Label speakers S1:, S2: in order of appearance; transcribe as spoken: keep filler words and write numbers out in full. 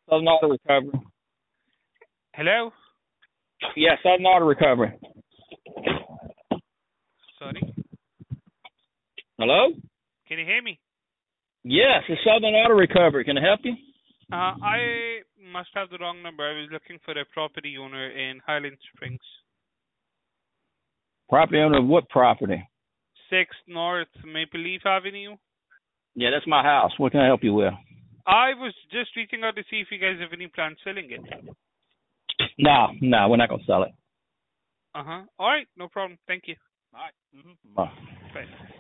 S1: Southern Auto Recovery.
S2: Hello?
S1: Yeah, Southern Auto Recovery.
S2: Sorry?
S1: Hello?
S2: Can you hear me?
S1: Yes, it's Southern Auto Recovery. Can I help you?
S2: Uh, I must have the wrong number. I was looking for a property owner in Highland Springs.
S1: Property owner of what property?
S2: six North Maple Leaf Avenue.
S1: Yeah, that's my house. What can I help you with?
S2: I was just reaching out to see if you guys have any plans selling it.
S1: No, no, we're not going to sell it.
S2: Uh-huh. All right, no problem. Thank you.
S1: All right. Mm-hmm. Bye.
S2: Bye.